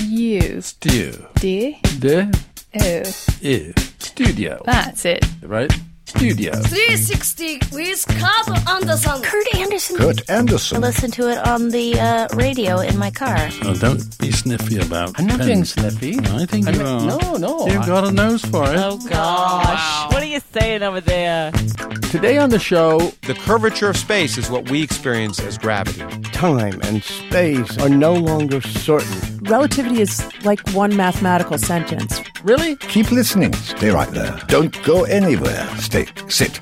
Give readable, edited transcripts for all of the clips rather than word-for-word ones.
Stew. Stew. D. De. O. I. Studio. That's it. Right? Studio. 360 with Kurt Anderson. Kurt Anderson. Kurt Anderson. I listen to it on the radio in my car. Oh, don't be sniffy about I'm not pens. being sniffy. I think you are. No. You've got a nose for it. Oh, gosh. What are you saying over there? Today on the show, The curvature of space is what we experience as gravity. Time and space are no longer certain. Relativity is like one mathematical sentence. really? Keep listening. Stay right there. Don't go anywhere. Sit.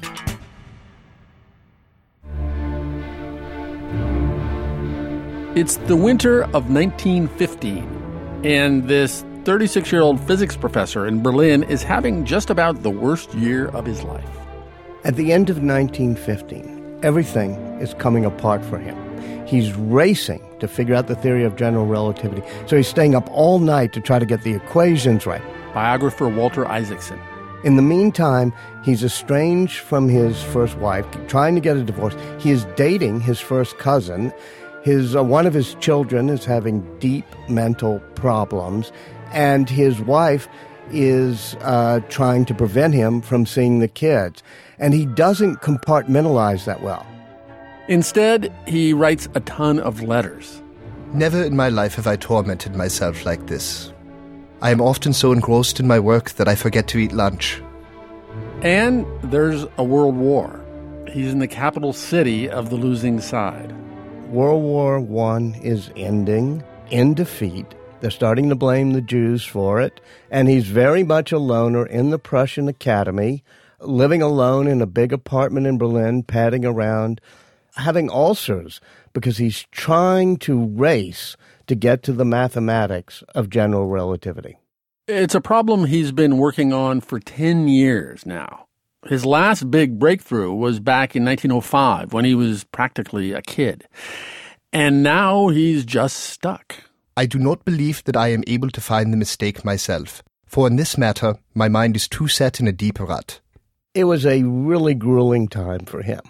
It's the winter of 1915, and this 36-year-old physics professor in Berlin is having just about the worst year of his life. At the end of 1915, everything is coming apart for him. He's racing to figure out the theory of general relativity. So he's staying up all night to try to get the equations right. Biographer Walter Isaacson. In the meantime, he's estranged from his first wife, trying to get a divorce. He is dating his first cousin. One of his children is having deep mental problems, and his wife is trying to prevent him from seeing the kids. And he doesn't compartmentalize that well. Instead, he writes a ton of letters. Never in my life have I tormented myself like this. I am often so engrossed in my work that I forget to eat lunch. And there's a world war. He's in the capital city of the losing side. World War I is ending in defeat. They're starting to blame the Jews for it. And he's very much a loner in the Prussian Academy, living alone in a big apartment in Berlin, padding around, having ulcers because he's trying to race to get to the mathematics of general relativity. It's a problem he's been working on for 10 years now. His last big breakthrough was back in 1905 when he was practically a kid. And now he's just stuck. I do not believe that I am able to find the mistake myself, for in this matter my mind is too set in a deep rut. It was a really grueling time for him.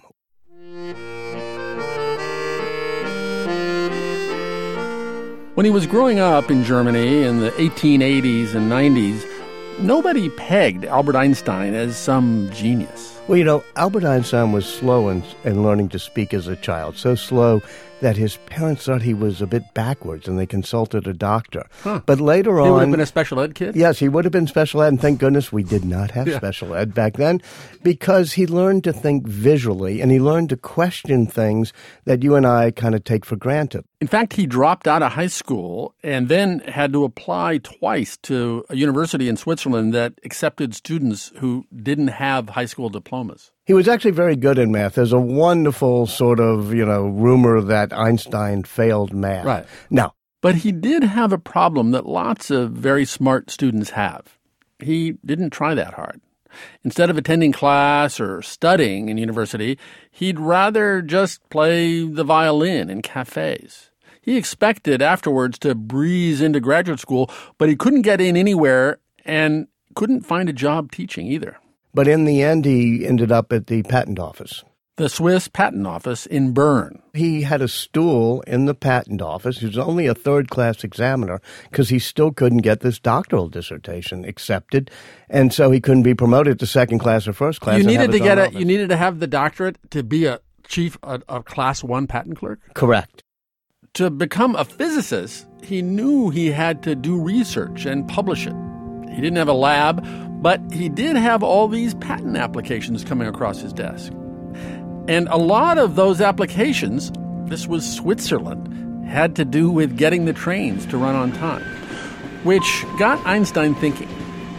When he was growing up in Germany in the 1880s and 90s, nobody pegged Albert Einstein as some genius. Well, Albert Einstein was slow in learning to speak as a child, so slow that his parents thought he was a bit backwards, and they consulted a doctor. But later on... He would have been a special ed kid? Yes, he would have been special ed, and thank goodness we did not have special ed back then, because he learned to think visually, and he learned to question things that you and I kind of take for granted. In fact, he dropped out of high school and then had to apply twice to a university in Switzerland that accepted students who didn't have high school diplomas. He was actually very good in math. There's a wonderful sort of, rumor that Einstein failed math. Right. No. But he did have a problem that lots of very smart students have. He didn't try that hard. Instead of attending class or studying in university, he'd rather just play the violin in cafes. He expected afterwards to breeze into graduate school, but he couldn't get in anywhere and couldn't find a job teaching either. But in the end, he ended up at the patent office. The Swiss patent office in Bern. He had a stool in the patent office. He was only a third-class examiner because he still couldn't get this doctoral dissertation accepted, and so he couldn't be promoted to second class or first class. You needed to have the doctorate to be a class 1 patent clerk? Correct. To become a physicist, he knew he had to do research and publish it. He didn't have a lab, but he did have all these patent applications coming across his desk. And a lot of those applications, this was Switzerland, had to do with getting the trains to run on time, which got Einstein thinking.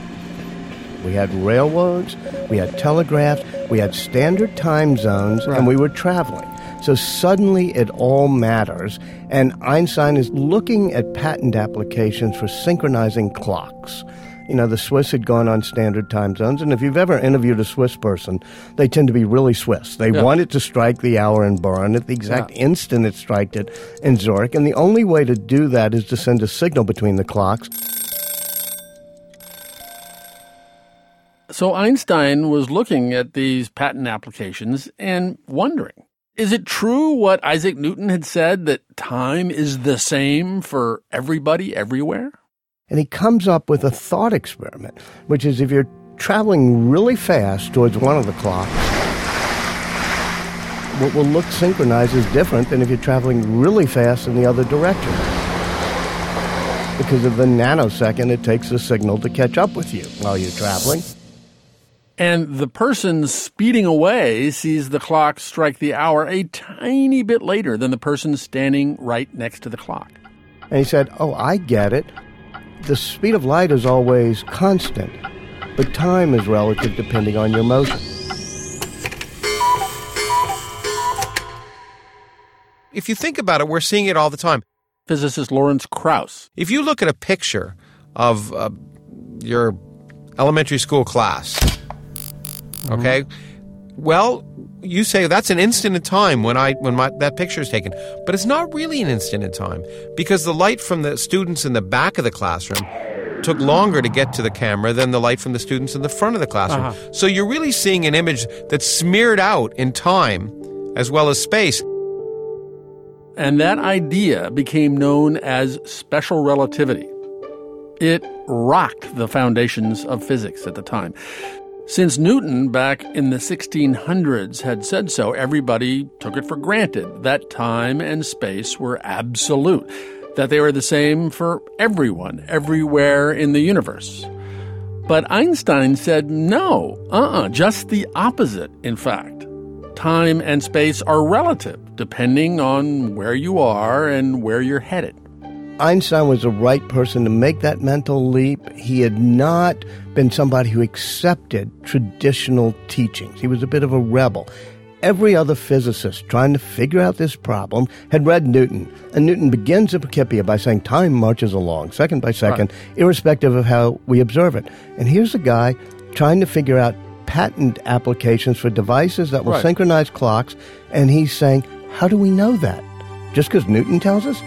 We had railroads, we had telegraphs, we had standard time zones, and we were traveling. So suddenly it all matters, and Einstein is looking at patent applications for synchronizing clocks. The Swiss had gone on standard time zones, and if you've ever interviewed a Swiss person, they tend to be really Swiss. They want it to strike the hour in Bern at the exact instant it struck it in Zurich, and the only way to do that is to send a signal between the clocks. So Einstein was looking at these patent applications and wondering, is it true what Isaac Newton had said, that time is the same for everybody everywhere? And he comes up with a thought experiment, which is if you're traveling really fast towards one of the clocks, what will look synchronized is different than if you're traveling really fast in the other direction. Because of the nanosecond it takes the signal to catch up with you while you're traveling. And the person speeding away sees the clock strike the hour a tiny bit later than the person standing right next to the clock. And he said, oh, I get it. The speed of light is always constant, but time is relative depending on your motion. If you think about it, we're seeing it all the time. Physicist Lawrence Krauss. If you look at a picture of your elementary school class, okay, well, you say that's an instant in time when that picture is taken. But it's not really an instant in time because the light from the students in the back of the classroom took longer to get to the camera than the light from the students in the front of the classroom. So you're really seeing an image that's smeared out in time as well as space. And that idea became known as special relativity. It rocked the foundations of physics at the time. Since Newton, back in the 1600s, had said so, everybody took it for granted that time and space were absolute, that they were the same for everyone, everywhere in the universe. But Einstein said no, just the opposite, in fact. Time and space are relative, depending on where you are and where you're headed. Einstein was the right person to make that mental leap. He had not been somebody who accepted traditional teachings. He was a bit of a rebel. Every other physicist trying to figure out this problem had read Newton. And Newton begins the Principia by saying time marches along, second by second, irrespective of how we observe it. And here's a guy trying to figure out patent applications for devices that will synchronize clocks. And he's saying, how do we know that? Just because Newton tells us?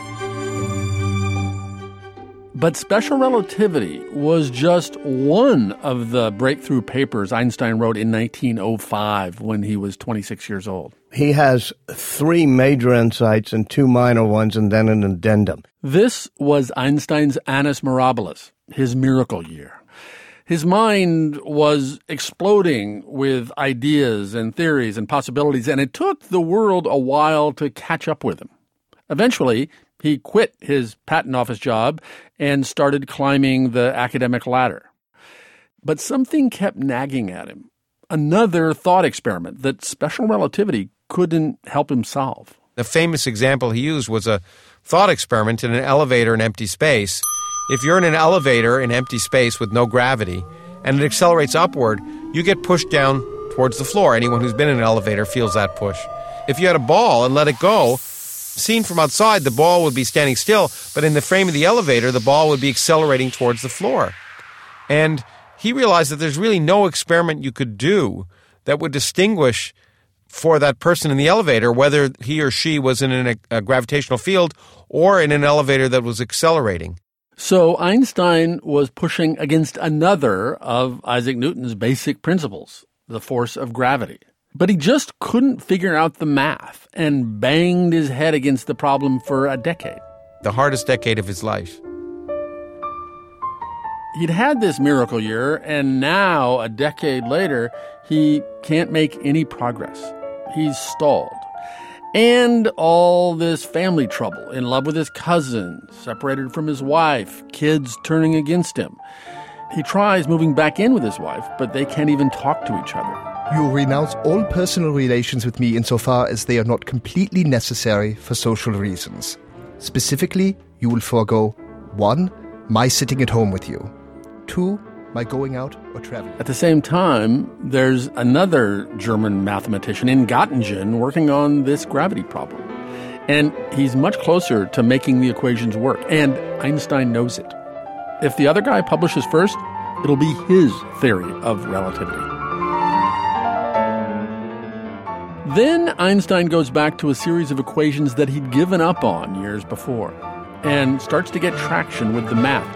But special relativity was just one of the breakthrough papers Einstein wrote in 1905 when he was 26 years old. He has 3 major insights and 2 minor ones and then an addendum. This was Einstein's Annus Mirabilis, his miracle year. His mind was exploding with ideas and theories and possibilities, and it took the world a while to catch up with him. Eventually, he quit his patent office job and started climbing the academic ladder. But something kept nagging at him. Another thought experiment that special relativity couldn't help him solve. The famous example he used was a thought experiment in an elevator in empty space. If you're in an elevator in empty space with no gravity and it accelerates upward, you get pushed down towards the floor. Anyone who's been in an elevator feels that push. If you had a ball and let it go, seen from outside, the ball would be standing still, but in the frame of the elevator, the ball would be accelerating towards the floor. And he realized that there's really no experiment you could do that would distinguish for that person in the elevator whether he or she was in a gravitational field or in an elevator that was accelerating. So Einstein was pushing against another of Isaac Newton's basic principles, the force of gravity. But he just couldn't figure out the math and banged his head against the problem for a decade. The hardest decade of his life. He'd had this miracle year, and now, a decade later, he can't make any progress. He's stalled. And all this family trouble, in love with his cousin, separated from his wife, kids turning against him. He tries moving back in with his wife, but they can't even talk to each other. You renounce all personal relations with me insofar as they are not completely necessary for social reasons. Specifically, you will forego 1, my sitting at home with you. 2, my going out or traveling. At the same time, there's another German mathematician in Göttingen working on this gravity problem. And he's much closer to making the equations work. And Einstein knows it. If the other guy publishes first, it'll be his theory of relativity. Then Einstein goes back to a series of equations that he'd given up on years before and starts to get traction with the math.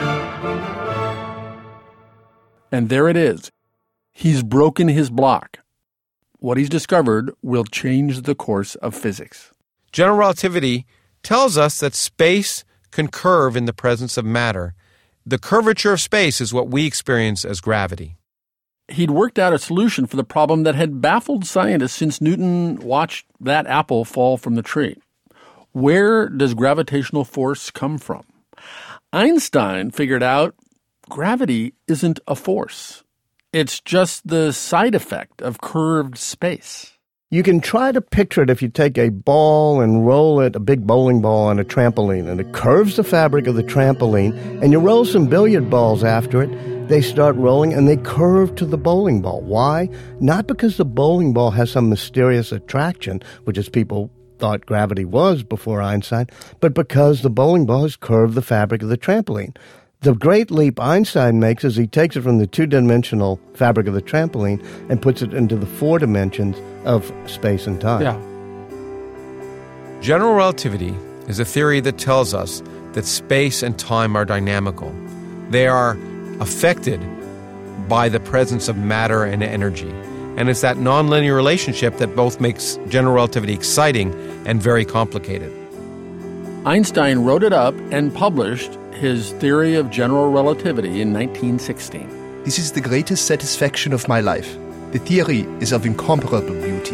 And there it is. He's broken his block. What he's discovered will change the course of physics. General relativity tells us that space can curve in the presence of matter, The curvature of space is what we experience as gravity. He'd worked out a solution for the problem that had baffled scientists since Newton watched that apple fall from the tree. Where does gravitational force come from? Einstein figured out gravity isn't a force. It's just the side effect of curved space. You can try to picture it if you take a ball and roll it, a big bowling ball on a trampoline, and it curves the fabric of the trampoline, and you roll some billiard balls after it. They start rolling, and they curve to the bowling ball. Why? Not because the bowling ball has some mysterious attraction, which is people thought gravity was before Einstein, but because the bowling ball has curved the fabric of the trampoline. The great leap Einstein makes is he takes it from the two-dimensional fabric of the trampoline and puts it into the 4 dimensions of space and time. Yeah. General relativity is a theory that tells us that space and time are dynamical. They are affected by the presence of matter and energy. And it's that nonlinear relationship that both makes general relativity exciting and very complicated. Einstein wrote it up and published his theory of general relativity in 1916. This is the greatest satisfaction of my life. The theory is of incomparable beauty.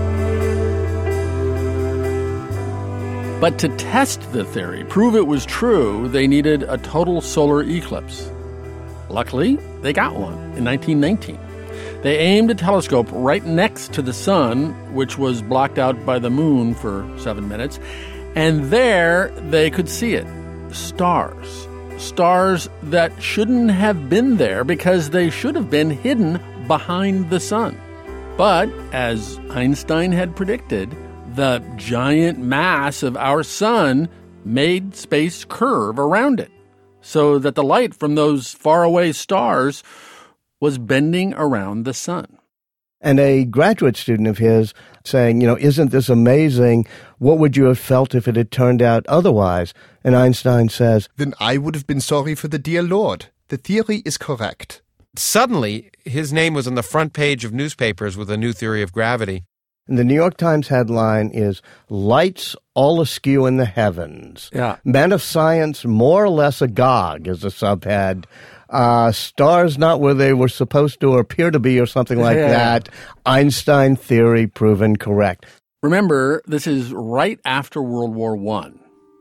But to test the theory, prove it was true, they needed a total solar eclipse. Luckily, they got one in 1919. They aimed a telescope right next to the sun, which was blocked out by the moon for 7 minutes, and there they could see it. Stars. Stars that shouldn't have been there because they should have been hidden behind the sun. But, as Einstein had predicted, the giant mass of our sun made space curve around it, so that the light from those faraway stars was bending around the sun. And a graduate student of his saying, isn't this amazing? What would you have felt if it had turned out otherwise? And Einstein says, Then I would have been sorry for the dear Lord. The theory is correct. Suddenly, his name was on the front page of newspapers with a new theory of gravity. And the New York Times headline is, Lights All Askew in the Heavens. Yeah. Men of Science More or Less Agog is the subhead. Stars not where they were supposed to or appear to be or something like that. Einstein theory proven correct. Remember, this is right after World War I.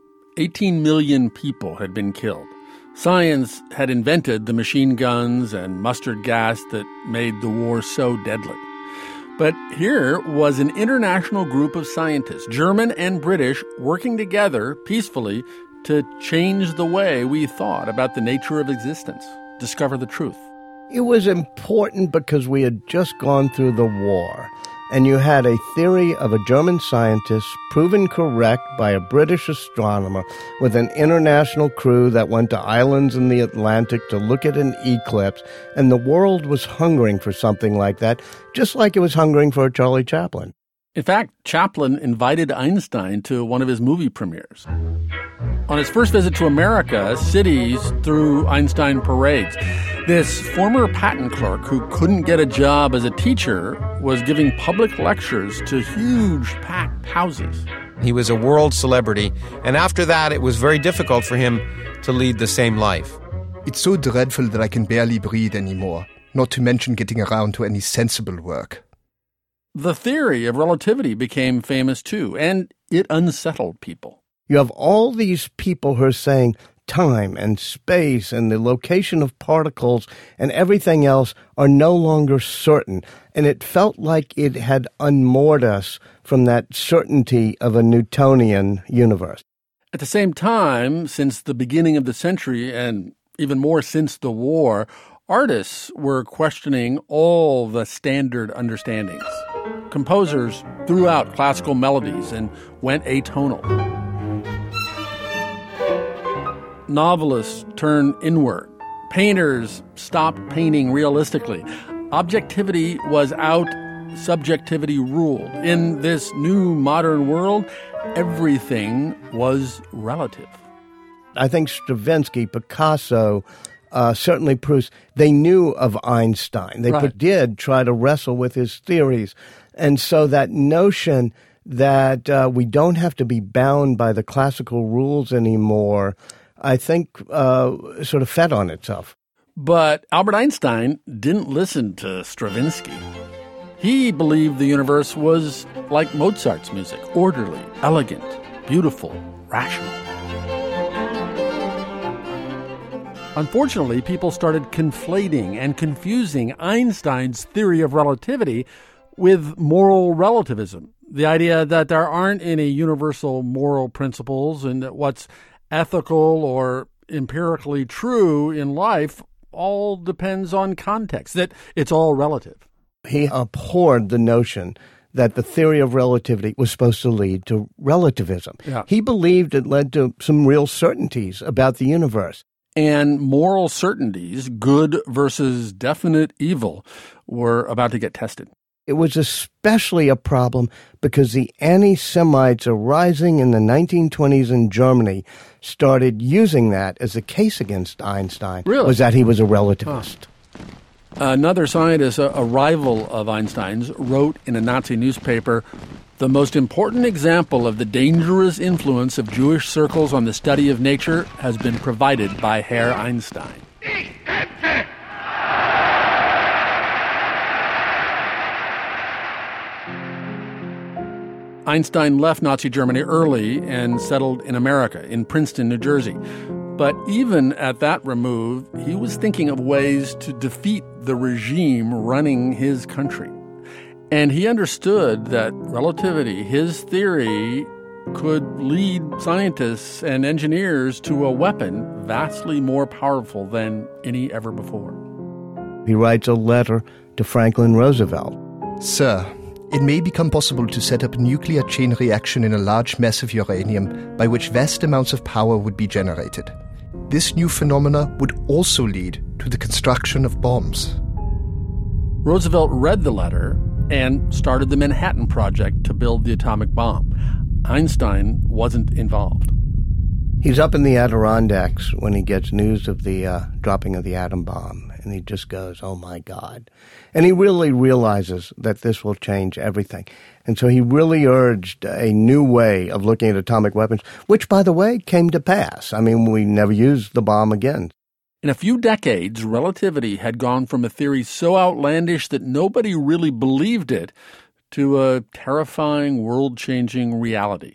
18 million people had been killed. Science had invented the machine guns and mustard gas that made the war so deadly. But here was an international group of scientists, German and British, working together peacefully to change the way we thought about the nature of existence, discover the truth. It was important because we had just gone through the war, and you had a theory of a German scientist proven correct by a British astronomer with an international crew that went to islands in the Atlantic to look at an eclipse, and the world was hungering for something like that, just like it was hungering for a Charlie Chaplin. In fact, Chaplin invited Einstein to one of his movie premieres. On his first visit to America, cities threw Einstein parades. This former patent clerk who couldn't get a job as a teacher was giving public lectures to huge packed houses. He was a world celebrity, and after that it was very difficult for him to lead the same life. It's so dreadful that I can barely breathe anymore, not to mention getting around to any sensible work. The theory of relativity became famous too, and it unsettled people. You have all these people who are saying time and space and the location of particles and everything else are no longer certain. And it felt like it had unmoored us from that certainty of a Newtonian universe. At the same time, since the beginning of the century, and even more since the war, artists were questioning all the standard understandings. Composers threw out classical melodies and went atonal. Novelists turned inward. Painters stopped painting realistically. Objectivity was out, subjectivity ruled. In this new modern world, everything was relative. I think Stravinsky, Picasso, certainly Proust, they knew of Einstein. They did try to wrestle with his theories. And so that notion that we don't have to be bound by the classical rules anymore I think, sort of fed on itself. But Albert Einstein didn't listen to Stravinsky. He believed the universe was like Mozart's music, orderly, elegant, beautiful, rational. Unfortunately, people started conflating and confusing Einstein's theory of relativity with moral relativism, the idea that there aren't any universal moral principles and that what's ethical or empirically true in life all depends on context, that it's all relative. He abhorred the notion that the theory of relativity was supposed to lead to relativism. Yeah. He believed it led to some real certainties about the universe. And moral certainties, good versus definite evil, were about to get tested. It was especially a problem because the anti-Semites arising in the 1920s in Germany started using that as a case against Einstein, Really? was that he was a relativist. Another scientist, a rival of Einstein's, wrote in a Nazi newspaper, "The most important example of the dangerous influence of Jewish circles on the study of nature has been provided by Herr Einstein." Einstein left Nazi Germany early and settled in America, in Princeton, New Jersey. But even at that remove, he was thinking of ways to defeat the regime running his country. And he understood that relativity, his theory, could lead scientists and engineers to a weapon vastly more powerful than any ever before. He writes a letter to Franklin Roosevelt. Sir, it may become possible to set up a nuclear chain reaction in a large mass of uranium by which vast amounts of power would be generated. This new phenomena would also lead to the construction of bombs. Roosevelt read the letter and started the Manhattan Project to build the atomic bomb. Einstein wasn't involved. He's up in the Adirondacks when he gets news of the dropping of the atom bomb, and he just goes, oh, my God. And he really realizes that this will change everything. And so he really urged a new way of looking at atomic weapons, which, by the way, came to pass. I mean, we never used the bomb again. In a few decades, relativity had gone from a theory so outlandish that nobody really believed it to a terrifying, world-changing reality.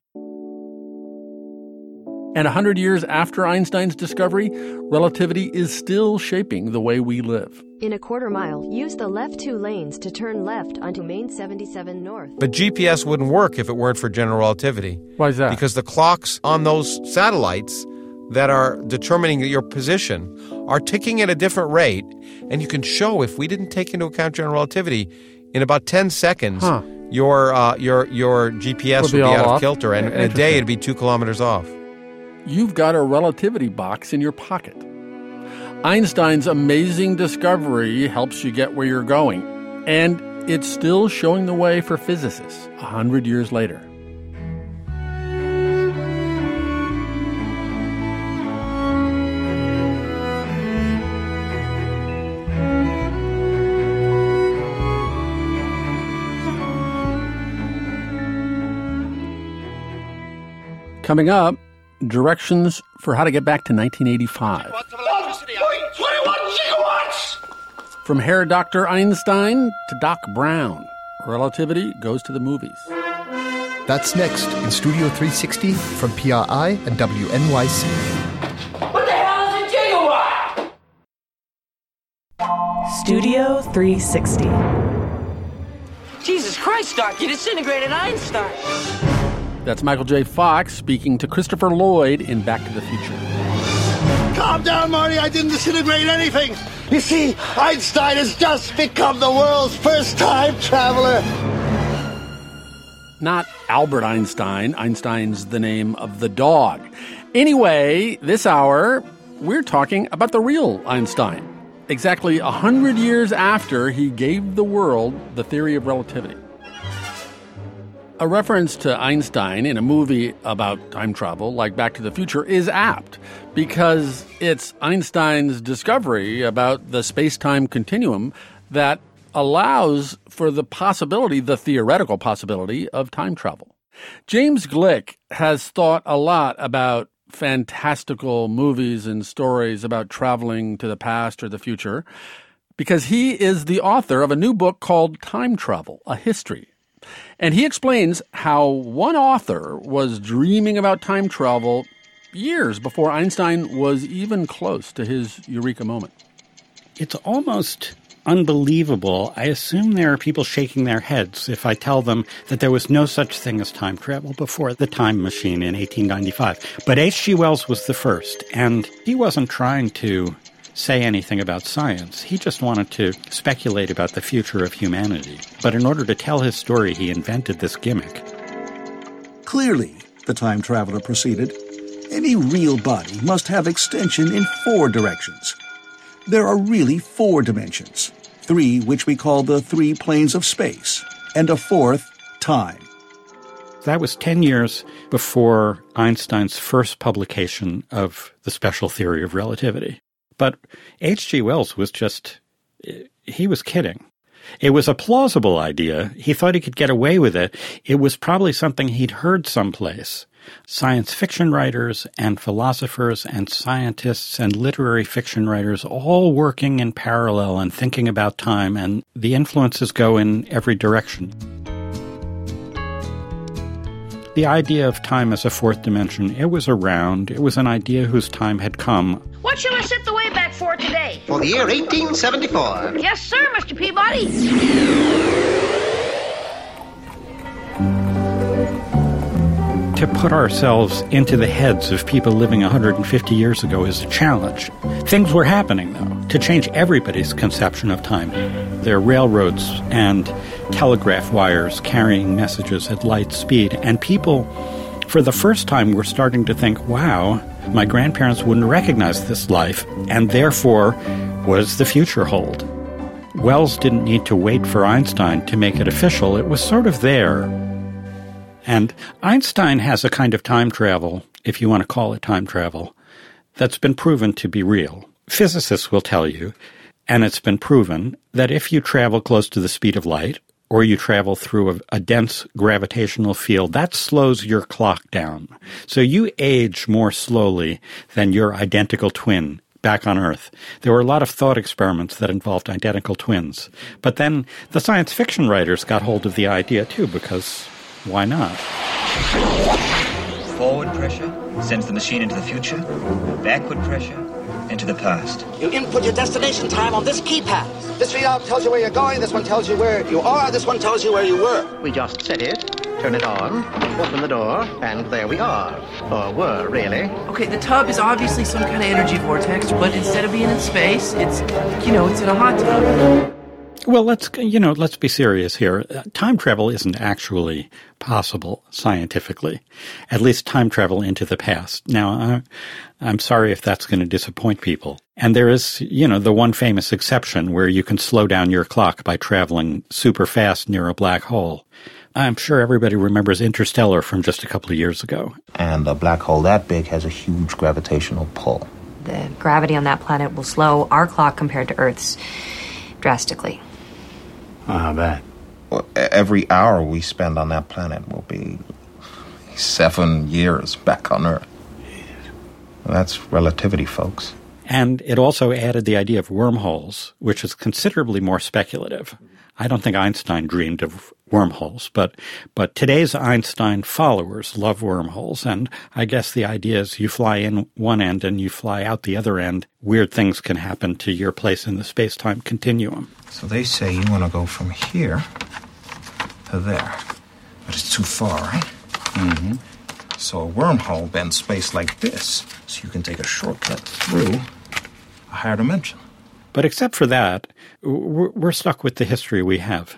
And 100 years after Einstein's discovery, relativity is still shaping the way we live. In a quarter mile, use the left 2 lanes to turn left onto Main 77 North. But GPS wouldn't work if it weren't for general relativity. Why is that? Because the clocks on those satellites that are determining your position are ticking at a different rate, and you can show if we didn't take into account general relativity, in about 10 seconds, your GPS would be out of kilter, and in a day it'd be 2 kilometers off. You've got a relativity box in your pocket. Einstein's amazing discovery helps you get where you're going, and it's still showing the way for physicists 100 years later. Coming up, directions for how to get back to 1985. 21 gigawatts! From Herr Dr. Einstein to Doc Brown, relativity goes to the movies. That's next in Studio 360 from PRI and WNYC. What the hell is a gigawatt? Studio 360. Jesus Christ, Doc, you disintegrated Einstein. That's Michael J. Fox speaking to Christopher Lloyd in Back to the Future. Calm down, Marty. I didn't disintegrate anything. You see, Einstein has just become the world's first time traveler. Not Albert Einstein. Einstein's the name of the dog. Anyway, this hour, we're talking about the real Einstein. Exactly 100 years after he gave the world the theory of relativity. A reference to Einstein in a movie about time travel, like Back to the Future, is apt because it's Einstein's discovery about the space-time continuum that allows for the possibility, the theoretical possibility, of time travel. James Glick has thought a lot about fantastical movies and stories about traveling to the past or the future, because he is the author of a new book called Time Travel, A History. And he explains how one author was dreaming about time travel years before Einstein was even close to his eureka moment. It's almost unbelievable. I assume there are people shaking their heads if I tell them that there was no such thing as time travel before the time machine in 1895. But H.G. Wells was the first, and he wasn't trying to say anything about science. He just wanted to speculate about the future of humanity. But in order to tell his story, he invented this gimmick. Clearly, the time traveler proceeded, any real body must have extension in 4 directions. There are really 4 dimensions, 3 which we call the 3 planes of space, and a 4th, time. That was 10 years before Einstein's first publication of the special theory of relativity. But H.G. Wells was he was kidding. It was a plausible idea. He thought he could get away with it. It was probably something he'd heard someplace. Science fiction writers and philosophers and scientists and literary fiction writers all working in parallel and thinking about time, and the influences go in every direction. The idea of time as a 4th dimension, it was around. It was an idea whose time had come. What shall I set the Wayback for today? For the year 1874. Yes, sir, Mr. Peabody. To put ourselves into the heads of people living 150 years ago is a challenge. Things were happening, though, to change everybody's conception of time. There are railroads and telegraph wires carrying messages at light speed, and people, for the first time, were starting to think, wow, my grandparents wouldn't recognize this life, and therefore, what does the future hold? Wells didn't need to wait for Einstein to make it official. It was sort of there. And Einstein has a kind of time travel, if you want to call it time travel, that's been proven to be real. Physicists will tell you, and it's been proven, that if you travel close to the speed of light, or you travel through a dense gravitational field, that slows your clock down. So you age more slowly than your identical twin back on Earth. There were a lot of thought experiments that involved identical twins. But then the science fiction writers got hold of the idea too, because why not? Forward pressure sends the machine into the future. Backward pressure into the past. You input your destination time on this keypad. This readout tells you where you're going, this one tells you where you are, this one tells you where you were. We just set it, turn it on, open the door, and there we are. Or were, really. Okay, the tub is obviously some kind of energy vortex, but instead of being in space, it's in a hot tub. Well, let's be serious here. Time travel isn't actually possible scientifically, at least time travel into the past. Now, I'm sorry if that's going to disappoint people. And there is, the one famous exception where you can slow down your clock by traveling super fast near a black hole. I'm sure everybody remembers Interstellar from just a couple of years ago. And a black hole that big has a huge gravitational pull. The gravity on that planet will slow our clock compared to Earth's drastically. I bet. Well, every hour we spend on that planet will be 7 years back on Earth. That's relativity, folks. And it also added the idea of wormholes, which is considerably more speculative. I don't think Einstein dreamed of wormholes, but today's Einstein followers love wormholes, and I guess the idea is you fly in one end and you fly out the other end. Weird things can happen to your place in the space-time continuum. So they say you want to go from here to there, but it's too far, right? Mm-hmm. So a wormhole bends space like this, so you can take a shortcut through a higher dimension. But except for that, we're stuck with the history we have.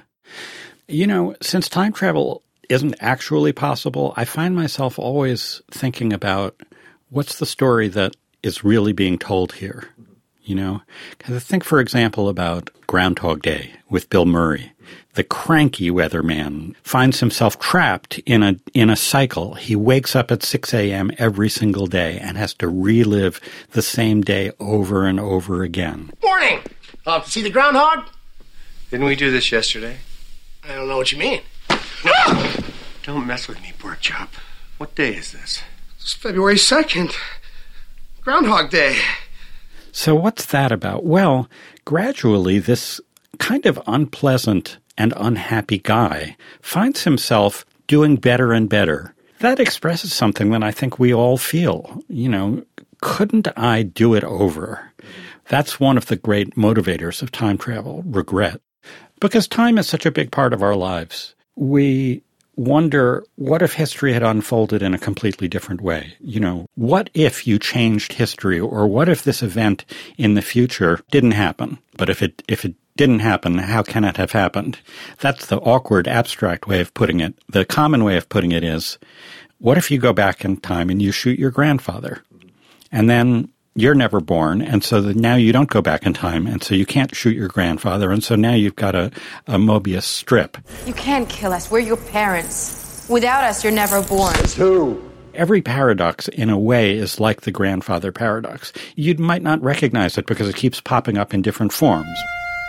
Since time travel isn't actually possible, I find myself always thinking about what's the story that is really being told here. Because I think, for example, about Groundhog Day with Bill Murray. The cranky weatherman finds himself trapped in a cycle. He wakes up at 6 a.m. every single day and has to relive the same day over and over again. Morning! See the groundhog? Didn't we do this yesterday? I don't know what you mean. Don't mess with me, pork chop. What day is this? It's It's February 2nd. Groundhog Day. So what's that about? Well, gradually this kind of unpleasant and unhappy guy finds himself doing better and better. That expresses something that I think we all feel. You know, couldn't I do it over? That's one of the great motivators of time travel, regret. Because time is such a big part of our lives. We wonder, what if history had unfolded in a completely different way? You know, what if you changed history, or what if this event in the future didn't happen? But if it didn't happen, how can it have happened? That's the awkward, abstract way of putting it. The common way of putting it is, what if you go back in time and you shoot your grandfather? And then you're never born, and so now you don't go back in time, and so you can't shoot your grandfather, and so now you've got a Mobius strip. You can't kill us. We're your parents. Without us, you're never born. It's who? Every paradox, in a way, is like the grandfather paradox. You might not recognize it because it keeps popping up in different forms.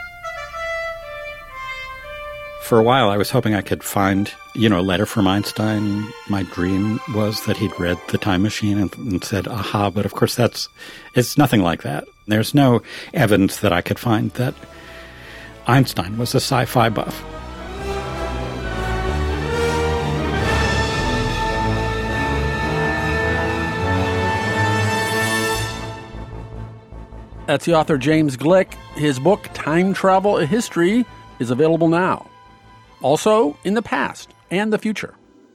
For a while, I was hoping I could find, a letter from Einstein. My dream was that he'd read The Time Machine and said, aha, but of course it's nothing like that. There's no evidence that I could find that Einstein was a sci-fi buff. That's the author James Glick. His book, Time Travel: A History, is available now. Also in the past and the future.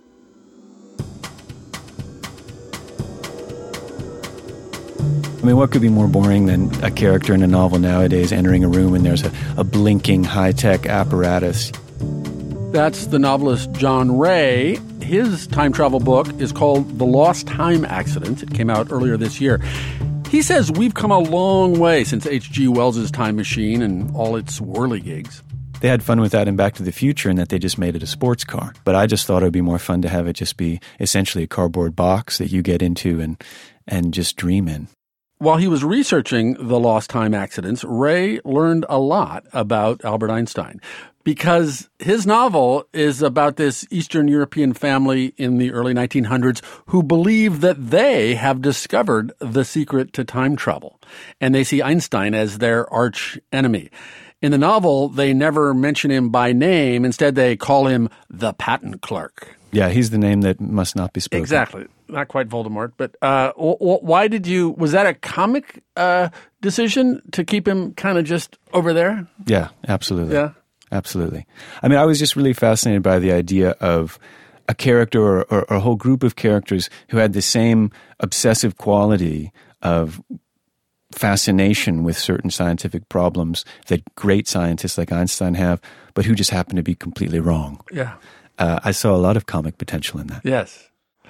I mean, what could be more boring than a character in a novel nowadays entering a room and there's a blinking high-tech apparatus? That's the novelist John Ray. His time travel book is called The Lost Time Accident. It came out earlier this year. He says we've come a long way since H.G. Wells' Time Machine and all its whirligigs. They had fun with that in Back to the Future in that they just made it a sports car. But I just thought it would be more fun to have it just be essentially a cardboard box that you get into and just dream in. While he was researching the lost time accidents, Ray learned a lot about Albert Einstein because his novel is about this Eastern European family in the early 1900s who believe that they have discovered the secret to time travel, and they see Einstein as their arch enemy. In the novel, they never mention him by name. Instead, they call him the patent clerk. Yeah, he's the name that must not be spoken. Exactly. Not quite Voldemort. But why was that a comic decision to keep him kind of just over there? Yeah, absolutely. Yeah. Absolutely. I mean, I was just really fascinated by the idea of a character or a whole group of characters who had the same obsessive quality of fascination with certain scientific problems that great scientists like Einstein have, but who just happen to be completely wrong. Yeah. I saw a lot of comic potential in that. Yes.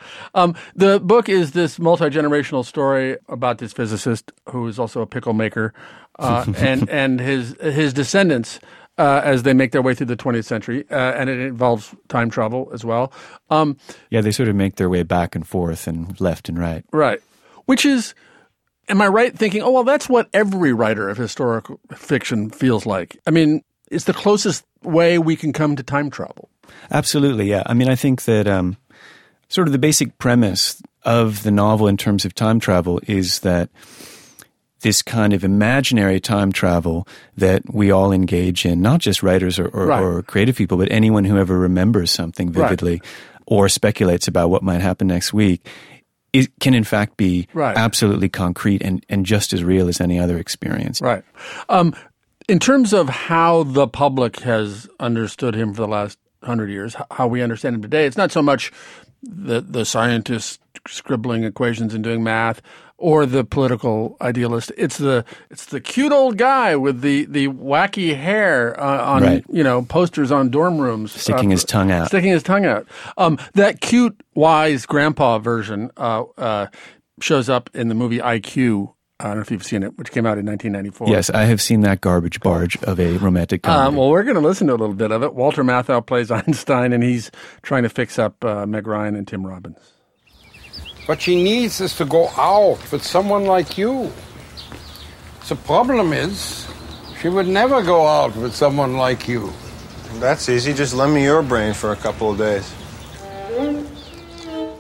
The book is this multi-generational story about this physicist who is also a pickle maker and his descendants as they make their way through the 20th century, and it involves time travel as well. Yeah, they sort of make their way back and forth and left and right. Right. Which is, am I right thinking, oh, well, that's what every writer of historical fiction feels like? I mean, it's the closest way we can come to time travel. Absolutely, yeah. I mean, I think that sort of the basic premise of the novel in terms of time travel is that this kind of imaginary time travel that we all engage in, not just writers or creative people, but anyone who ever remembers something vividly or speculates about what might happen next week, it can in fact be absolutely concrete and just as real as any other experience. Right. In terms of how the public has understood him for the last 100 years, how we understand him today, it's not so much the scientist scribbling equations and doing math or the political idealist. It's the cute old guy with the wacky hair on posters on dorm rooms, sticking his tongue out. That cute wise grandpa version shows up in the movie IQ. I don't know if you've seen it, which came out in 1994. Yes, I have seen that garbage barge of a romantic comedy. Well, we're going to listen to a little bit of it. Walter Matthau plays Einstein, and he's trying to fix up Meg Ryan and Tim Robbins. What she needs is to go out with someone like you. The problem is, she would never go out with someone like you. That's easy. Just lend me your brain for a couple of days.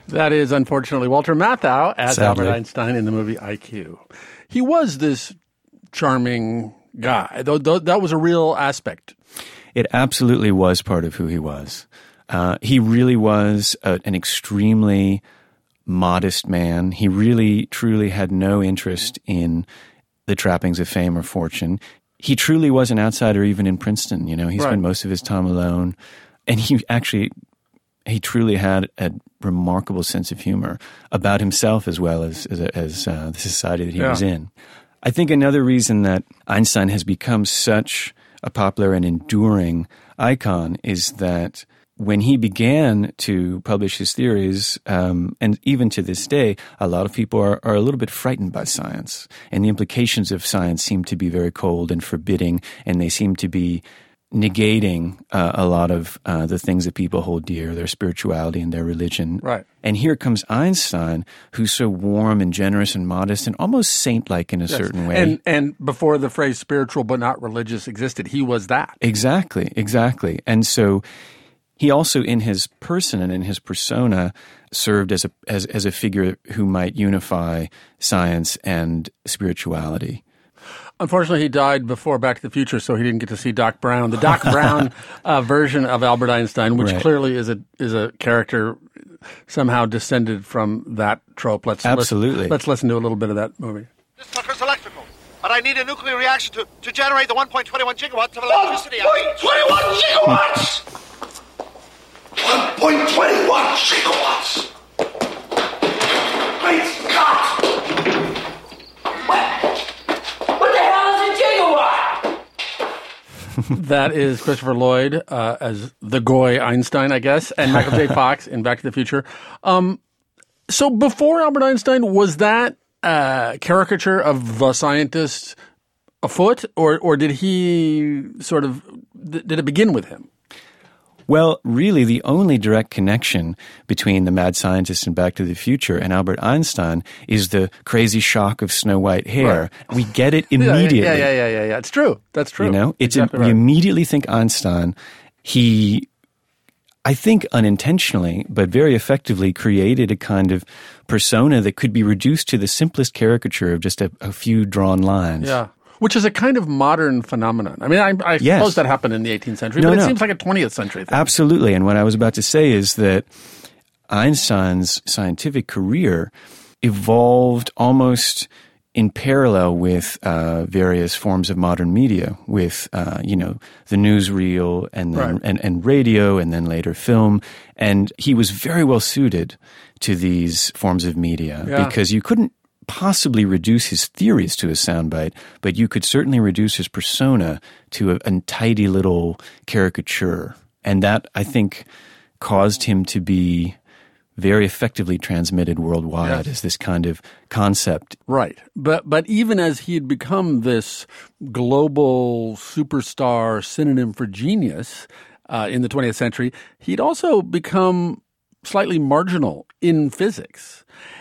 That is, unfortunately, Walter Matthau as Sadly. Albert Einstein in the movie IQ. He was this charming guy, though that was a real aspect. It absolutely was part of who he was. He really was an extremely modest man. He really, truly had no interest in the trappings of fame or fortune. He truly was an outsider even in Princeton. You know, he spent most of his time alone. And he truly had a remarkable sense of humor about himself as well as the society that he was in. I think another reason that Einstein has become such a popular and enduring icon is that when he began to publish his theories, and even to this day, a lot of people are a little bit frightened by science. And the implications of science seem to be very cold and forbidding, and they seem to be negating a lot of the things that people hold dear, their spirituality and their religion. Right. And here comes Einstein, who's so warm and generous and modest and almost saint-like in a certain way. And before the phrase spiritual but not religious existed, he was that. Exactly. And so he also, in his person and in his persona, served as a figure who might unify science and spirituality. Unfortunately, he died before Back to the Future, so he didn't get to see Doc Brown, the Doc Brown version of Albert Einstein, which clearly is a character somehow descended from that trope. Absolutely. Let's listen to a little bit of that movie. This sucker's electrical, but I need a nuclear reaction to generate the 1.21 gigawatts of electricity. 1.21 gigawatts! 1.21 gigawatts! Great Scott! What the hell is a gigawatt? That is Christopher Lloyd as the Goy Einstein, I guess, and Michael J. Fox in Back to the Future. So before Albert Einstein, was that caricature of the scientist afoot, or did he did it begin with him? Well, really, the only direct connection between the mad scientist in Back to the Future and Albert Einstein is the crazy shock of snow white hair. Right. We get it immediately. Yeah. It's true. That's true. You know, exactly we immediately think Einstein. He, I think unintentionally, but very effectively created a kind of persona that could be reduced to the simplest caricature of just a few drawn lines. Yeah. Which is a kind of modern phenomenon. I mean, I suppose that happened in the 18th century, but it seems like a 20th century thing. Absolutely. And what I was about to say is that Einstein's scientific career evolved almost in parallel with various forms of modern media, with the newsreel and then and radio, and then later film. And he was very well suited to these forms of media because you couldn't possibly reduce his theories to a soundbite, but you could certainly reduce his persona to a tidy little caricature. And that, I think, caused him to be very effectively transmitted worldwide as this kind of concept. Right. But even as he had become this global superstar synonym for genius in the 20th century, he'd also become slightly marginal in physics.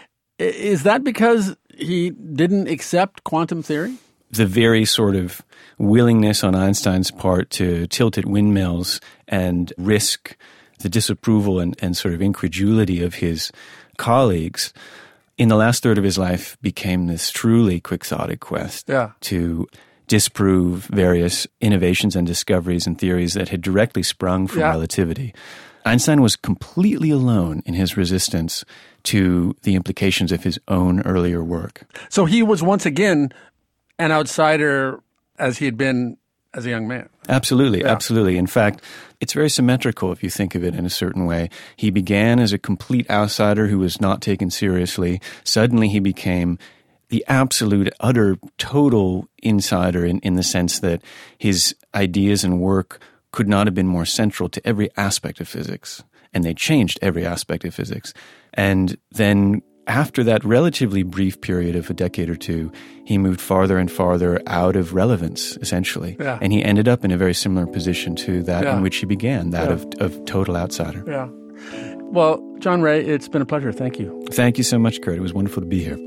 Is that because he didn't accept quantum theory? The very sort of willingness on Einstein's part to tilt at windmills and risk the disapproval and sort of incredulity of his colleagues in the last third of his life became this truly quixotic quest to disprove various innovations and discoveries and theories that had directly sprung from relativity. Einstein was completely alone in his resistance to the implications of his own earlier work. So he was once again an outsider as he had been as a young man. Absolutely. In fact, it's very symmetrical if you think of it in a certain way. He began as a complete outsider who was not taken seriously. Suddenly he became the absolute, utter, total insider in the sense that his ideas and work could not have been more central to every aspect of physics. And they changed every aspect of physics. And then after that relatively brief period of a decade or two, he moved farther and farther out of relevance, essentially. Yeah. And he ended up in a very similar position to that in which he began, that of total outsider. Yeah. Well, John Ray, it's been a pleasure. Thank you. Thank you so much, Kurt. It was wonderful to be here.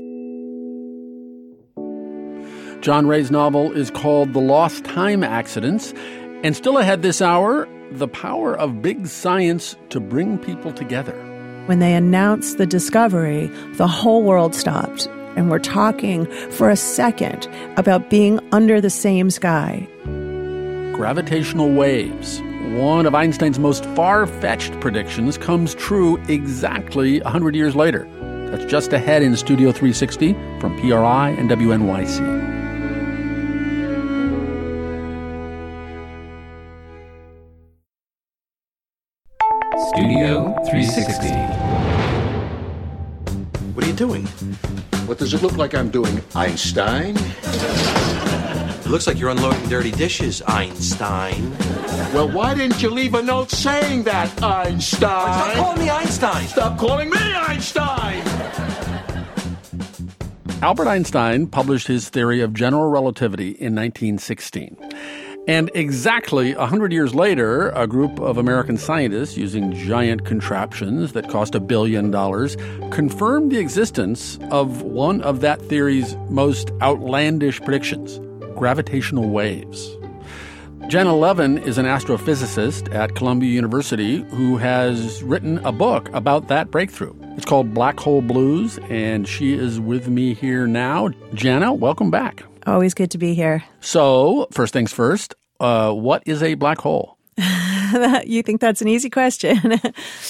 John Ray's novel is called The Lost Time Accidents. And still ahead this hour, the power of big science to bring people together. When they announced the discovery, the whole world stopped. And we're talking for a second about being under the same sky. Gravitational waves. One of Einstein's most far-fetched predictions comes true exactly 100 years later. That's just ahead in Studio 360 from PRI and WNYC. Studio 360. What are you doing? What does it look like I'm doing, Einstein? It looks like you're unloading dirty dishes, Einstein. Well, why didn't you leave a note saying that, Einstein? Stop calling me Einstein! Stop calling me Einstein! Albert Einstein published his theory of general relativity in 1916. And exactly 100 years later, a group of American scientists using giant contraptions that cost $1 billion confirmed the existence of one of that theory's most outlandish predictions, gravitational waves. Jenna Levin is an astrophysicist at Columbia University who has written a book about that breakthrough. It's called Black Hole Blues, and she is with me here now. Jenna, welcome back. Always good to be here. So, first things first, what is a black hole? You think that's an easy question?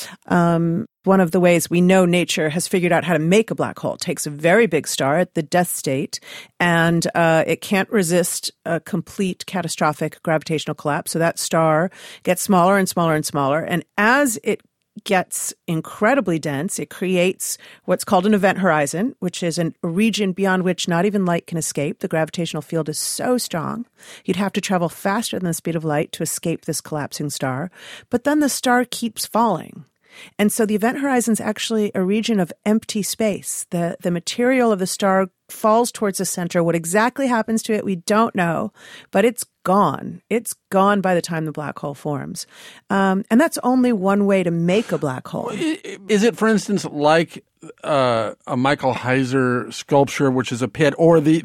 One of the ways we know nature has figured out how to make a black hole. It takes a very big star at the death state, and it can't resist a complete catastrophic gravitational collapse. So that star gets smaller and smaller and smaller. And as it gets incredibly dense, it creates what's called an event horizon, which is a region beyond which not even light can escape. The gravitational field is so strong, you'd have to travel faster than the speed of light to escape this collapsing star. But then the star keeps falling. And so the event horizon is actually a region of empty space. The material of the star falls towards the center. What exactly happens to it, we don't know, but it's gone. It's gone by the time the black hole forms. And that's only one way to make a black hole. Is it, for instance, like a Michael Heiser sculpture, which is a pit, or the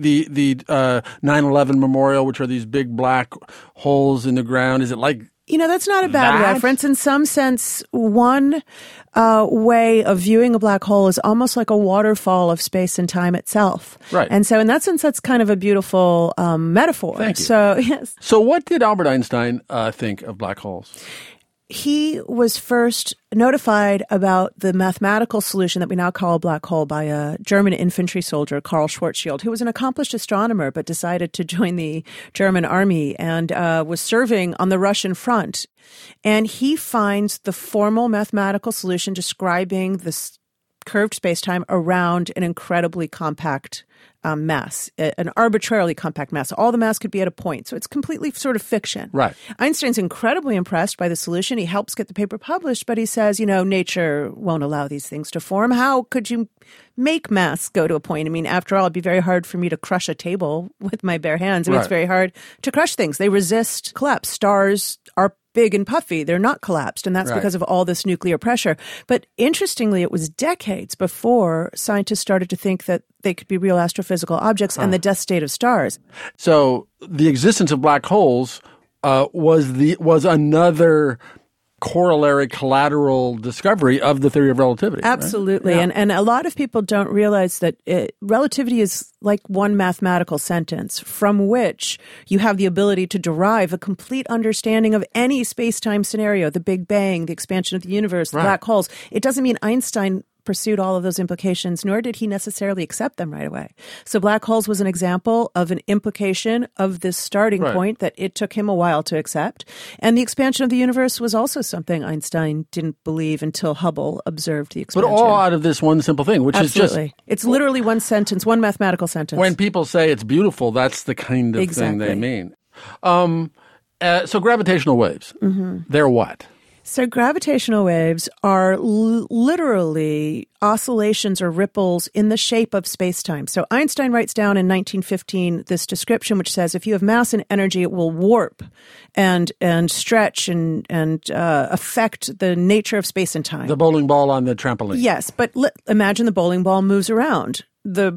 9/11 memorial, which are these big black holes in the ground? Is it like that's not a bad reference. In some sense, one way of viewing a black hole is almost like a waterfall of space and time itself. Right. And so in that sense, that's kind of a beautiful metaphor. Thank you. So, yes. So what did Albert Einstein think of black holes? He was first notified about the mathematical solution that we now call a black hole by a German infantry soldier, Karl Schwarzschild, who was an accomplished astronomer but decided to join the German army and was serving on the Russian front. And he finds the formal mathematical solution describing this curved spacetime around an incredibly compact mass, an arbitrarily compact mass. All the mass could be at a point. So it's completely sort of fiction. Right. Einstein's incredibly impressed by the solution. He helps get the paper published, but he says, nature won't allow these things to form. How could you make mass go to a point? I mean, after all, it'd be very hard for me to crush a table with my bare hands. I mean, It's very hard to crush things. They resist collapse. Stars are big and puffy. They're not collapsed, and that's because of all this nuclear pressure. But interestingly, it was decades before scientists started to think that they could be real astrophysical objects and the death state of stars. So the existence of black holes was another corollary collateral discovery of the theory of relativity. Absolutely. Right? Yeah. And a lot of people don't realize that relativity is like one mathematical sentence from which you have the ability to derive a complete understanding of any space-time scenario, the Big Bang, the expansion of the universe, the black holes. It doesn't mean Einstein pursued all of those implications, nor did he necessarily accept them right away. So black holes was an example of an implication of this starting point that it took him a while to accept. And the expansion of the universe was also something Einstein didn't believe until Hubble observed the expansion. But all out of this one simple thing, which is just... It's literally one sentence, one mathematical sentence. When people say it's beautiful, that's the kind of thing they mean. So gravitational waves, they're what? So gravitational waves are literally oscillations or ripples in the shape of space-time. So Einstein writes down in 1915 this description which says if you have mass and energy, it will warp and stretch and affect the nature of space and time. The bowling ball on the trampoline. Yes, but imagine the bowling ball moves around. The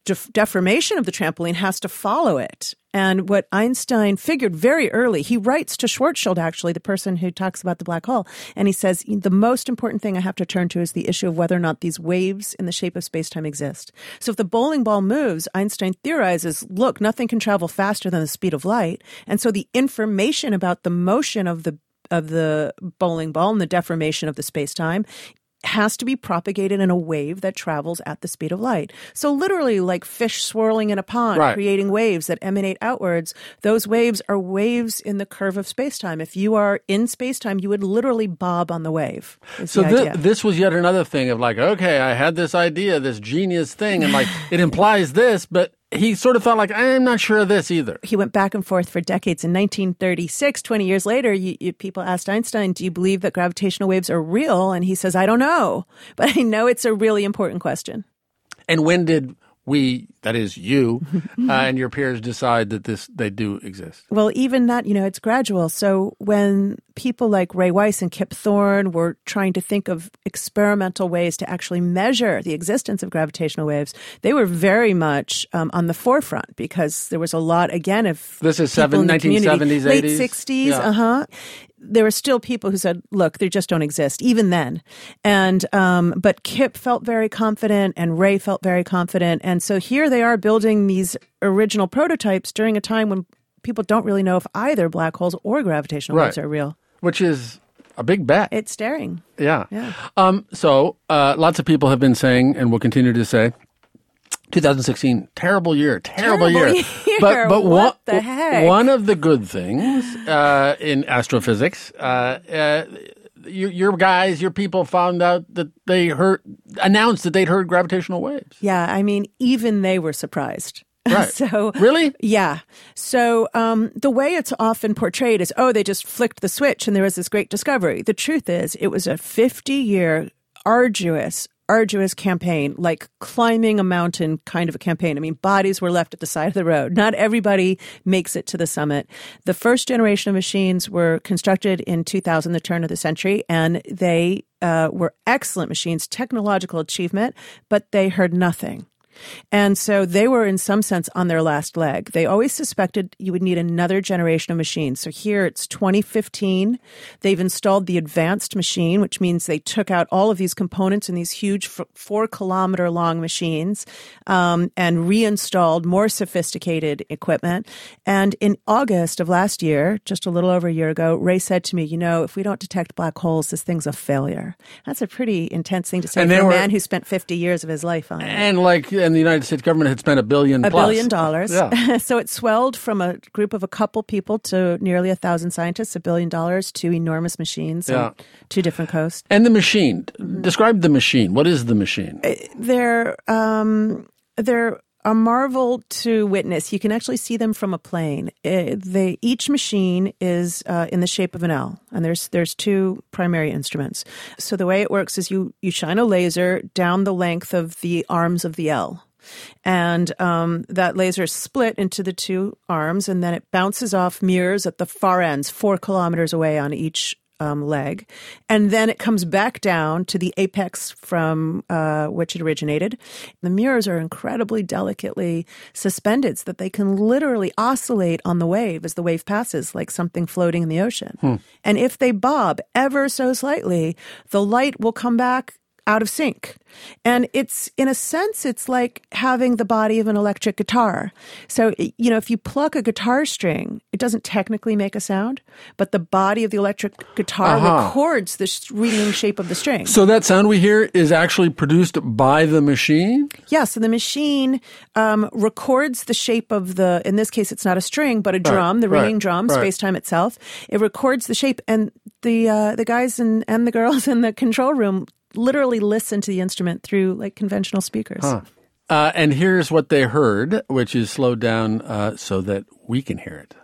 deformation of the trampoline has to follow it. And what Einstein figured very early, he writes to Schwarzschild, actually, the person who talks about the black hole, and he says, the most important thing I have to turn to is the issue of whether or not these waves in the shape of space-time exist. So if the bowling ball moves, Einstein theorizes, look, nothing can travel faster than the speed of light. And so the information about the motion of the bowling ball and the deformation of the space-time has to be propagated in a wave that travels at the speed of light. So literally like fish swirling in a pond, creating waves that emanate outwards. Those waves are waves in the curve of space-time. If you are in space-time, you would literally bob on the wave. So this was yet another thing of like, okay, I had this idea, this genius thing, and like it implies this, but he sort of thought like, I'm not sure of this either. He went back and forth for decades. In 1936, 20 years later, people asked Einstein, do you believe that gravitational waves are real? And he says, I don't know, but I know it's a really important question. And when did we, that is you, and your peers decide that they do exist? Well, even that, it's gradual. So when people like Ray Weiss and Kip Thorne were trying to think of experimental ways to actually measure the existence of gravitational waves, they were very much on the forefront because there was a lot, again, of this is people in the 1970s, 80s? Late 60s, There were still people who said, look, they just don't exist, even then. And but Kip felt very confident and Ray felt very confident. And so here they are building these original prototypes during a time when people don't really know if either black holes or gravitational waves are real. Which is a big bet. It's staring. Yeah. So lots of people have been saying, and will continue to say, 2016, terrible year. But what the heck? One of the good things in astrophysics, your guys, your people found out that announced that they'd heard gravitational waves. Yeah, I mean, even they were surprised. Right. So really? Yeah. So the way it's often portrayed is, they just flicked the switch and there was this great discovery. The truth is, it was a 50-year arduous campaign, like climbing a mountain kind of a campaign. I mean, bodies were left at the side of the road. Not everybody makes it to the summit. The first generation of machines were constructed in 2000, the turn of the century, and they were excellent machines, technological achievement, but they heard nothing. And so they were, in some sense, on their last leg. They always suspected you would need another generation of machines. So here it's 2015. They've installed the advanced machine, which means they took out all of these components in these huge 4-kilometer-long machines and reinstalled more sophisticated equipment. And in August of last year, just a little over a year ago, Ray said to me, if we don't detect black holes, this thing's a failure. That's a pretty intense thing to say for a man who spent 50 years of his life on it. And the United States government had spent $1 billion plus. $1 billion. Yeah. So it swelled from a group of a couple people to nearly 1,000 scientists, $1 billion, 2 enormous machines on 2 different coasts. And the machine. Describe the machine. What is the machine? They're a marvel to witness. You can actually see them from a plane. Each machine is in the shape of an L, and there's 2 primary instruments. So the way it works is you shine a laser down the length of the arms of the L. And that laser is split into the 2 arms, and then it bounces off mirrors at the far ends, 4 kilometers away on each leg. And then it comes back down to the apex from which it originated. The mirrors are incredibly delicately suspended so that they can literally oscillate on the wave as the wave passes, like something floating in the ocean. And if they bob ever so slightly, the light will come back out of sync. And it's, in a sense, it's like having the body of an electric guitar. So, if you pluck a guitar string, it doesn't technically make a sound, but the body of the electric guitar records the ringing shape of the string. So that sound we hear is actually produced by the machine? Yeah, so the machine records the shape of in this case, it's not a string, but a drum, the ringing drum, space-time itself. It records the shape, and the guys and the girls in the control room literally listen to the instrument through like conventional speakers. And here's what they heard, which is slowed down so that we can hear it.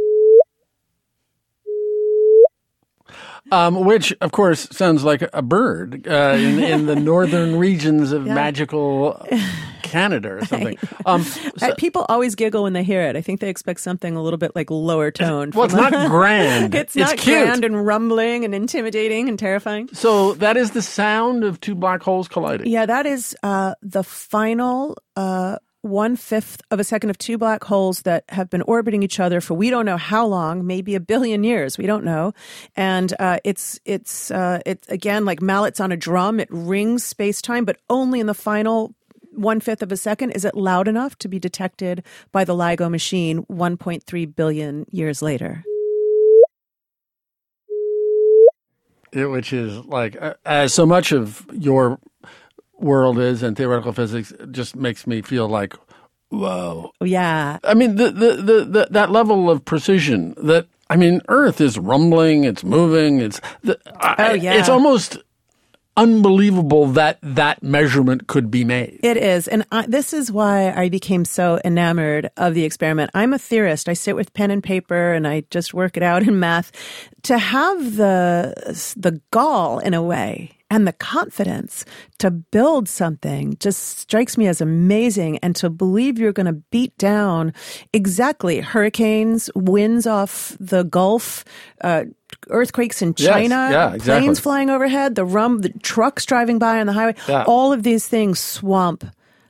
Which, of course, sounds like a bird in the northern regions of magical Canada or something. People always giggle when they hear it. I think they expect something a little bit like lower toned. Well, it's not grand. It's not cute. Grand and rumbling and intimidating and terrifying. So that is the sound of 2 black holes colliding. Yeah, that is the final 1/5 of a second of two black holes that have been orbiting each other for we don't know how long, maybe 1 billion years. We don't know. And it's again like mallets on a drum. It rings space-time, but only in the final 1/5 of a second is it loud enough to be detected by the LIGO machine 1.3 billion years later. Which is like, as so much of your world is and theoretical physics, just makes me feel like, whoa. Yeah. I mean, that level of precision that, I mean, Earth is rumbling, it's moving, it's almost unbelievable that that measurement could be made. It is. And this is why I became so enamored of the experiment. I'm a theorist. I sit with pen and paper and I just work it out in math. To have the gall, in a way, and the confidence to build something just strikes me as amazing. And to believe you're going to beat down exactly hurricanes, winds off the Gulf, earthquakes in China, planes flying overhead, the trucks driving by on the highway, all of these things swamp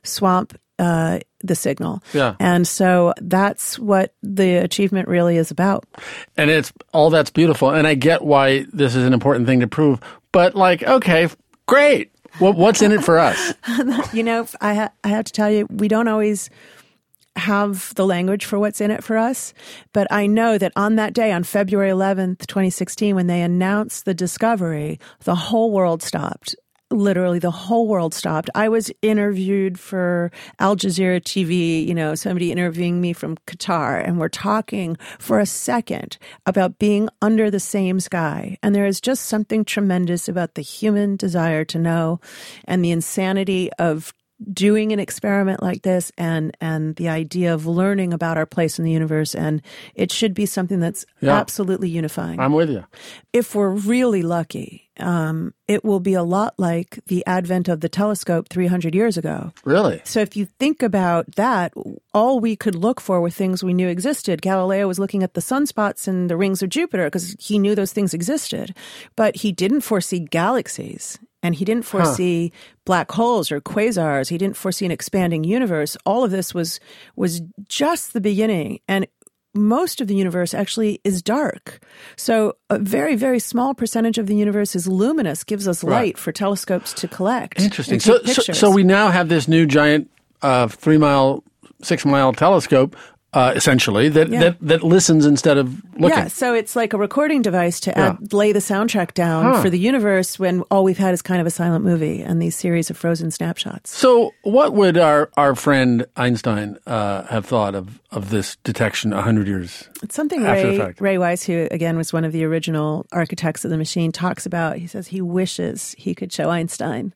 the signal. Yeah. And so that's what the achievement really is about. And it's all that's beautiful. And I get why this is an important thing to prove. But like, okay, great. What's in it for us? You know, I have to tell you, we don't always have the language for what's in it for us. But I know that on that day, on February 11th, 2016, when they announced the discovery, the whole world stopped. Literally, the whole world stopped. I was interviewed for Al Jazeera TV, you know, somebody interviewing me from Qatar, and we're talking for a second about being under the same sky. And there is just something tremendous about the human desire to know and the insanity of doing an experiment like this and the idea of learning about our place in the universe. And it should be something that's absolutely unifying. I'm with you. If we're really lucky, it will be a lot like the advent of the telescope 300 years ago. Really? So if you think about that, all we could look for were things we knew existed. Galileo was looking at the sunspots and the rings of Jupiter because he knew those things existed. But he didn't foresee galaxies. And he didn't foresee black holes or quasars. He didn't foresee an expanding universe. All of this was just the beginning. And most of the universe actually is dark. So a very, very small percentage of the universe is luminous, gives us light for telescopes to collect. Interesting. So we now have this new giant 3-mile, 6-mile telescope, essentially, that listens instead of looking. Yeah, so it's like a recording device to lay the soundtrack down for the universe when all we've had is kind of a silent movie and these series of frozen snapshots. So what would our friend Einstein have thought of this detection 100 years It's something after the fact? Ray Weiss, who again was one of the original architects of the machine, talks about. He says he wishes he could show Einstein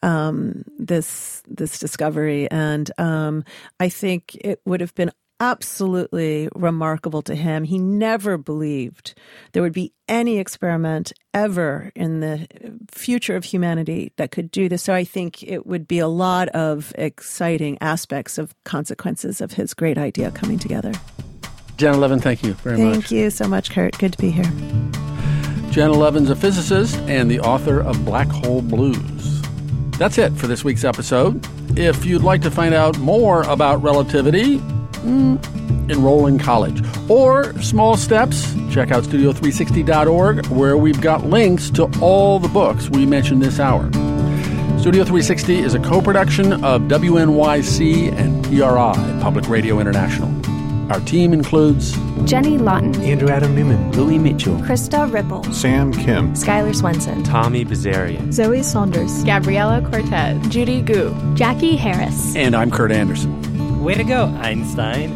this discovery. And I think it would have been absolutely remarkable to him. He never believed there would be any experiment ever in the future of humanity that could do this. So I think it would be a lot of exciting aspects of consequences of his great idea coming together. Janet Levin, thank you very much. Thank you so much, Kurt. Good to be here. Janet Levin's a physicist and the author of Black Hole Blues. That's it for this week's episode. If you'd like to find out more about relativity, enroll in college. Or small steps, check out studio360.org, where we've got links to all the books we mentioned this hour. Studio 360 is a co-production of WNYC and PRI, Public Radio International. Our team includes Jenny Lawton, Andrew Adam Newman, Louis Mitchell, Krista Ripple, Sam Kim, Skylar Swenson, Tommy Bazarian, Zoe Saunders, Gabriella Cortez, Judy Gu, Jackie Harris. And I'm Kurt Anderson. Way to go, Einstein.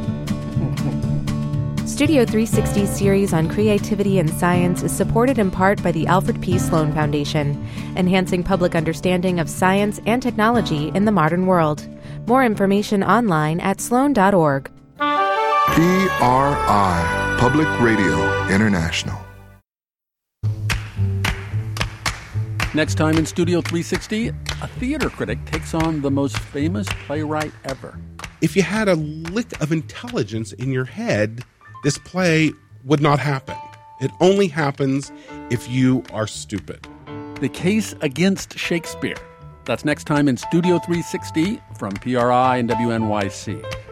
Studio 360's series on creativity and science is supported in part by the Alfred P. Sloan Foundation, enhancing public understanding of science and technology in the modern world. More information online at sloan.org. PRI, Public Radio International. Next time in Studio 360, a theater critic takes on the most famous playwright ever. If you had a lick of intelligence in your head, this play would not happen. It only happens if you are stupid. The Case Against Shakespeare. That's next time in Studio 360 from PRI and WNYC.